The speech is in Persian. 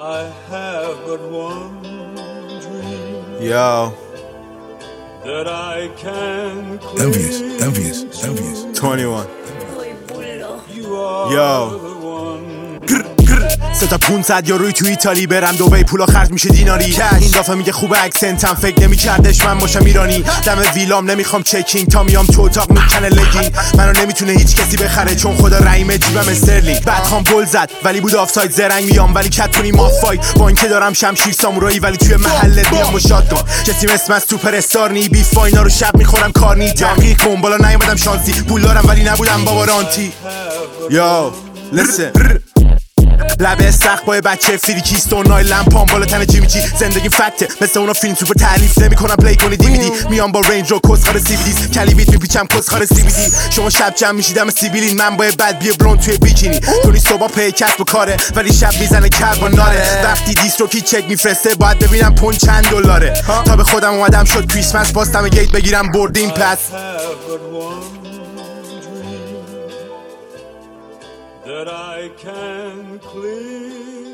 I have but one dream. Yo. That I can Envious. 21. You are Yo. the one. سه تا 500 یوروی تو ایتالی برم دبی پولا خرج میشه دیناری این دفعه میگه خوبه اکسنتم فکر نمیکردش من باشم ایرانی دم ویلام نمیخوام چکینگ تا میام تو اتاق میکنه لگینگ منو نمیتونه هیچ کسی بخره چون خدا رحیم جیبم استرلینگ بعد خام گل زد ولی بود آفساید زرنگ میام ولی کتونی مافایت با اینکه دارم شمشیر سامورایی ولی توی محله بیام و شات کن کسی مثل من سوپر استار نی بی فاینا رو شب میخورم کار نی دقیق کن بالا نیومدم شانسی پول دارم ولی نبودم با وارانتی یو listen لبه استخ با بچه فریکیست و نای لمپان بالا تن جیمیچی زندگی فکته مثل اونا فیلم سوپر تعریف نمیکنم پلی کنی دیویدی میام با رنج رو کسخار CBDs کلی بیت میپیچم کسخار CBD شما شب جمع میشیدم سیبیلین من با بد بی بلوند توی بیکینی تونی صبح پی کسب و کاره ولی شب میزنه کربوناره وقتی دیستروکی چک میفرسته باید ببینم پون چند دلاره تا به خودم اومدم شد کریسمس باستم گیت بگیرم بردیم پس that I can clear.